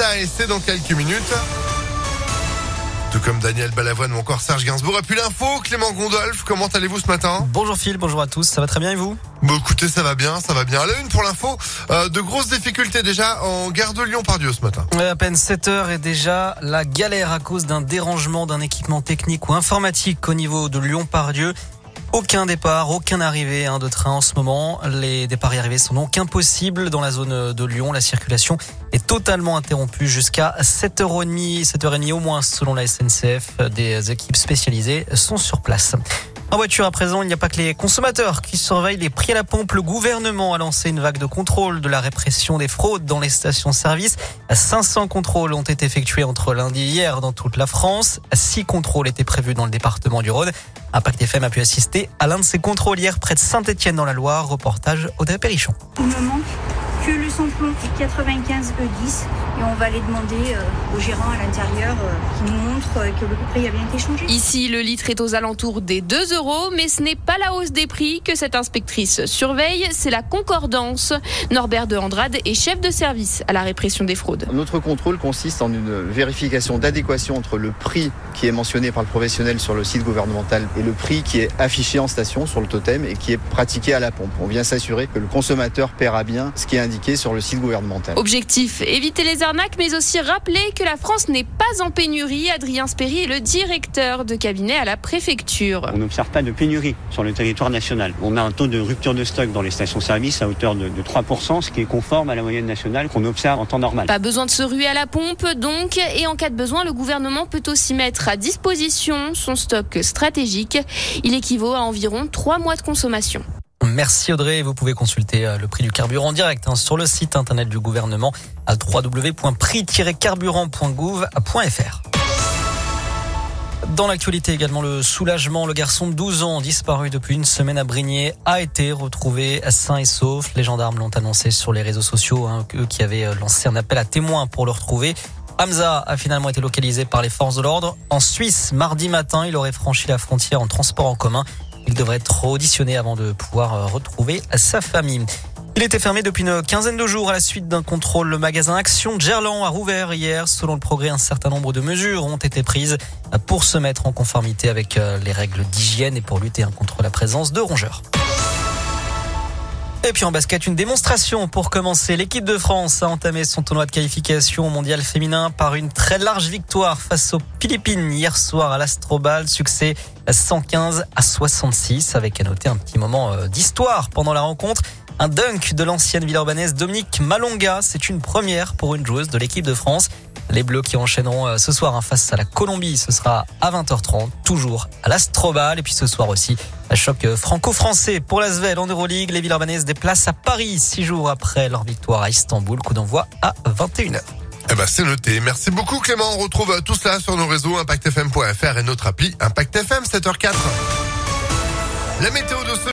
matin et c'est dans quelques minutes. Tout comme Daniel Balavoine ou encore Serge Gainsbourg. Et puis l'info, Clément Gondolf, comment allez-vous ce matin ? Bonjour Phil, bonjour à tous, ça va très bien et vous ? Bon, écoutez, ça va bien. À la une pour l'info, de grosses difficultés déjà en gare de Lyon-Pardieu ce matin. À peine 7h et déjà la galère à cause d'un dérangement d'un équipement technique ou informatique au niveau de Lyon-Pardieu. Aucun départ, aucune arrivée de train en ce moment. Les départs et arrivées sont donc impossibles dans la zone de Lyon. La circulation est totalement interrompue jusqu'à 7h30 au moins selon la SNCF. Des équipes spécialisées sont sur place. En voiture à présent, il n'y a pas que les consommateurs qui surveillent les prix à la pompe. Le gouvernement a lancé une vague de contrôle de la répression des fraudes dans les stations-service. 500 contrôles ont été effectués entre lundi et hier dans toute la France. 6 contrôles étaient prévus dans le département du Rhône. Impact FM a pu assister à l'un de ces contrôles hier près de Saint-Étienne dans la Loire. Reportage Audrey Perrichon. Il me manque que le samplon 95 E10 et on va aller demander au gérant à l'intérieur qui nous montre que le prix a bien été changé. Ici, le litre est aux alentours des 2 €, mais ce n'est pas la hausse des prix que cette inspectrice surveille, c'est la concordance. Norbert de Andrade est chef de service à la répression des fraudes. Notre contrôle consiste en une vérification d'adéquation entre le prix qui est mentionné par le professionnel sur le site gouvernemental et le prix qui est affiché en station sur le totem et qui est pratiqué à la pompe. On vient s'assurer que le consommateur paiera bien ce qui est indiqué sur le site gouvernemental. Objectif, éviter les arnaques, mais aussi rappeler que la France n'est pas en pénurie. Adrien Spéry est le directeur de cabinet à la préfecture. On n'observe pas de pénurie sur le territoire national. On a un taux de rupture de stock dans les stations-service à hauteur de 3%, ce qui est conforme à la moyenne nationale qu'on observe en temps normal. Pas besoin de se ruer à la pompe donc, et en cas de besoin, le gouvernement peut aussi mettre à disposition son stock stratégique. Il équivaut à environ 3 mois de consommation. Merci Audrey, vous pouvez consulter le prix du carburant en direct sur le site internet du gouvernement à www.prix-carburant.gouv.fr. Dans l'actualité également, le soulagement. Le garçon de 12 ans disparu depuis une semaine à Brignais a été retrouvé sain et sauf. Les gendarmes l'ont annoncé sur les réseaux sociaux, eux qui avaient lancé un appel à témoins pour le retrouver. Hamza a finalement été localisé par les forces de l'ordre. En Suisse, mardi matin, il aurait franchi la frontière en transport en commun. Il devrait être auditionné avant de pouvoir retrouver sa famille. Il était fermé depuis une quinzaine de jours à la suite d'un contrôle. Le magasin Action de Gerland a rouvert hier. Selon le Progrès, un certain nombre de mesures ont été prises pour se mettre en conformité avec les règles d'hygiène et pour lutter contre la présence de rongeurs. Et puis en basket, une démonstration pour commencer. L'équipe de France a entamé son tournoi de qualification au mondial féminin par une très large victoire face aux Philippines hier soir à l'Astrobal. Succès 115-66 avec à noter un petit moment d'histoire pendant la rencontre. Un dunk de l'ancienne Villeurbannaise Dominique Malonga. C'est une première pour une joueuse de l'équipe de France. Les Bleus qui enchaîneront ce soir face à la Colombie. Ce sera à 20h30, toujours à l'Astrobal. Et puis ce soir aussi, un choc franco-français pour l'Asvel en Euroleague. Les Villeurbanaises déplacent à Paris 6 jours après leur victoire à Istanbul. Coup d'envoi à 21h. Eh ben, c'est noté. Merci beaucoup Clément. On retrouve tout cela sur nos réseaux impactfm.fr et notre appli Impact FM 7h04. La météo de ce